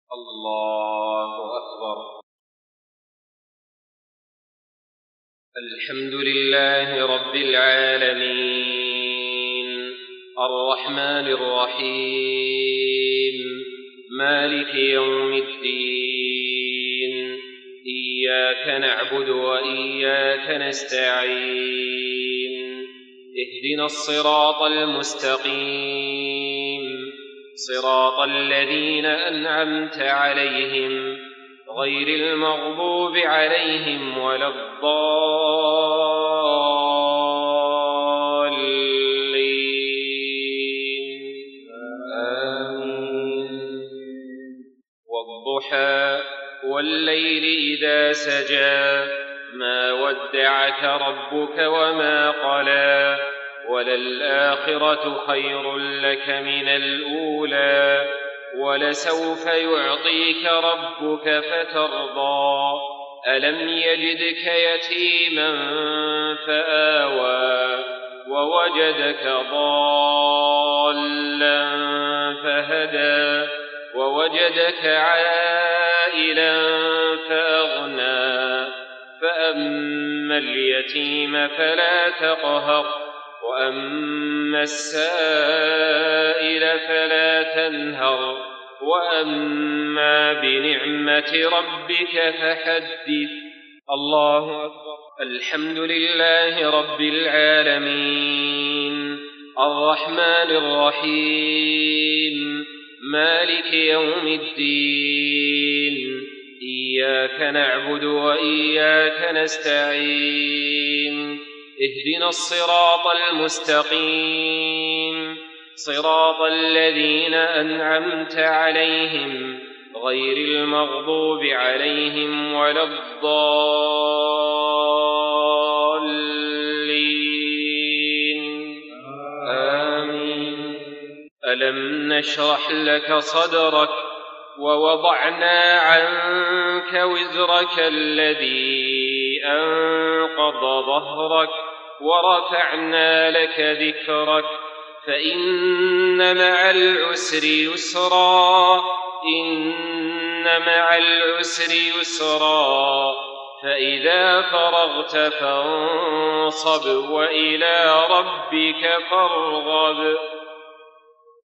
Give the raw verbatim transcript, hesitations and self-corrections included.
الله أكبر. الحمد لله رب العالمين الرحمن الرحيم مالك يوم الدين إياك نعبد وإياك نستعين اهدنا الصراط المستقيم صراط الذين أنعمت عليهم غير المغضوب عليهم ولا الضالين آمين. والضحى والليل إذا سجى ما ودعك ربك وما قلى وللآخرة خير لك من الأولى ولسوف يعطيك ربك فترضى ألم يجدك يتيما فآوى ووجدك ضالا فهدى ووجدك عائلا فأغنى فأما اليتيم فلا تقهر وأما السائل فلا تنهر وأما بنعمة ربك فحدث. الله أكبر. الحمد لله رب العالمين الرحمن الرحيم مالك يوم الدين إياك نعبد وإياك نستعين اهدنا الصراط المستقيم صراط الذين أنعمت عليهم غير المغضوب عليهم ولا الضالين آمين. ألم نشرح لك صدرك ووضعنا عنك وزرك الذي أنقض ظهرك ورفعنا لك ذكرك فإن مع العسر يسرا إن مع العسر يسرا فإذا فرغت فانصب وإلى ربك فارغب.